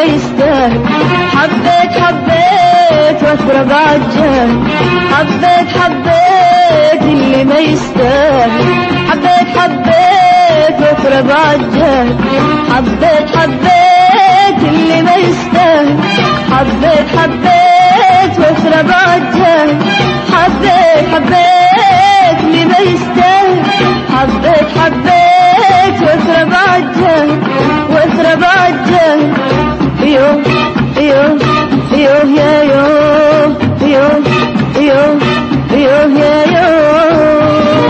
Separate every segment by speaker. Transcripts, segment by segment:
Speaker 1: يستاهل. حبيت حبيت وأثرى بعد جهل. حبيت حبيت اللي ما يستاهل. حبيت حبيت وأثرى بعد جهل. حبيت حبيت اللي ما يستاهل. حبيت حبيت وأثرى بعد جهل. حبيت حبيت اللي ما يستاهل. حبيت حبيت وأثرى بعد جهل. وأثرى بعد جهل. يوم يوم يوم يا يوم يوم يوم يوم يا يوم.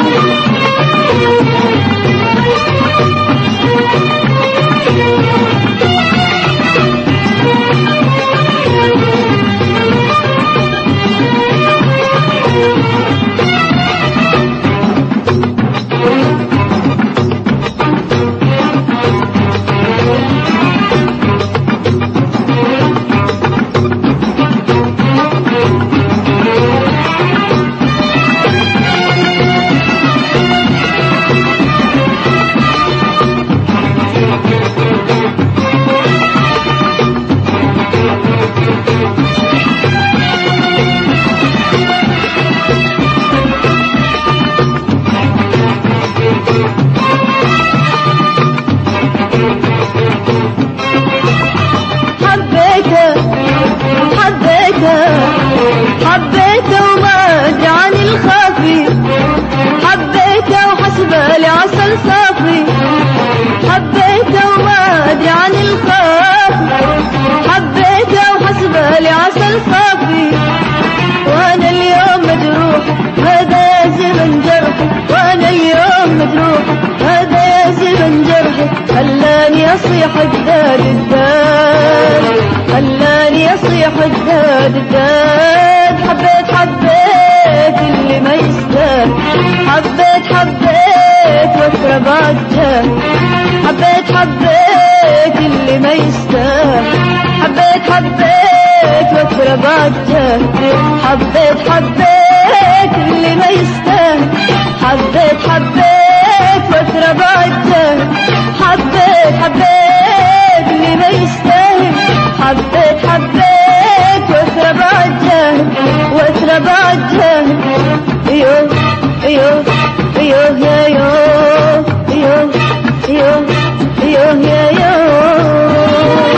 Speaker 1: حبيته وما جاني الخافي. حبيته وحسبه لعسل صافي. حبيته وما جاني الخافي. حبيته وحسبه لعسل صافي. وانا اليوم مجروح هذا يا زمن جرحي. وانا اليوم مجروح هذا يا زمن جرحي. خلاني اصيح الداد الداد. خلاني اصيح الداد الداد. حبيت حبيت اللي ما يستاهل. حبيت حبيت وأثرى بعد جهل. حبيت حبيت اللي ما يستاهل. حبيت حبيت وأثرى بعد جهل. حبيت حبيت اللي ما يستاهل. حبيت حبيت وأثرى بعد جهل. حبيت حبيت اللي ما يستاهل. حبيت حبيت وأثرى بعد جهل. وأثرى بعد جهل. يوم يوم يوم يا يوم يوم يوم يوم يا يوم.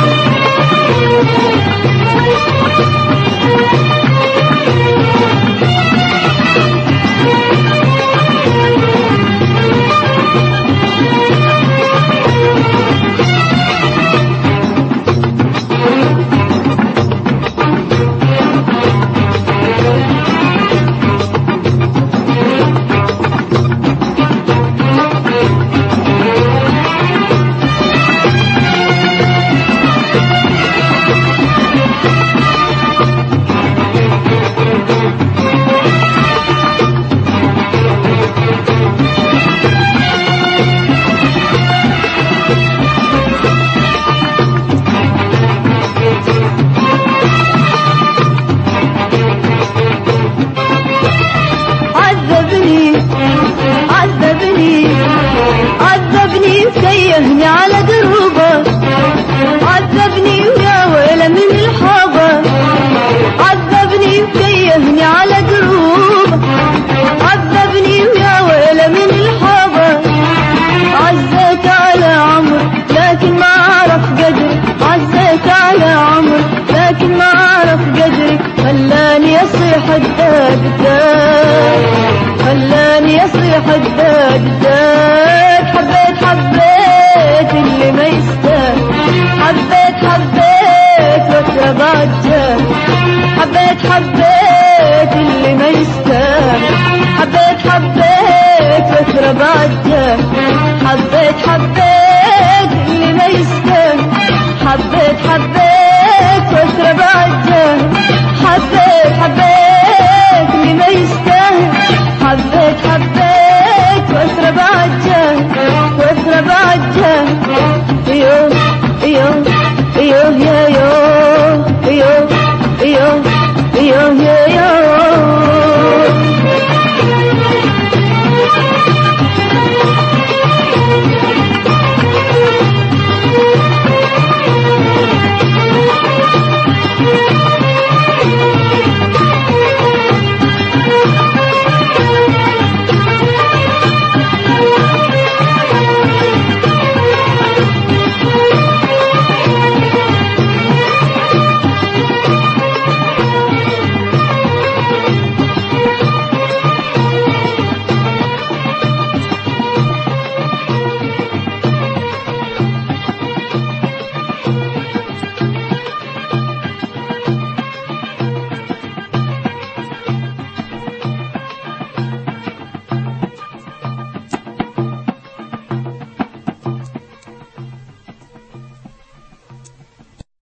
Speaker 1: عذبني وسيهني على دروبه. عذبني ويا ويله من الحابه. عذبني وسيهني على دروبه. عذبني ويا ويله من الحابه. عزيت على عمر لكن ما عرف قدري. عزيت على عمر لكن ما عرف قدري. خلاني اصيح الداد الداد. خلاني اصيح الداد الداد. حبيت حبيت اللي ما يستاهل. حبيت حبيت وأثرى بعد جهل. حبيت حبيت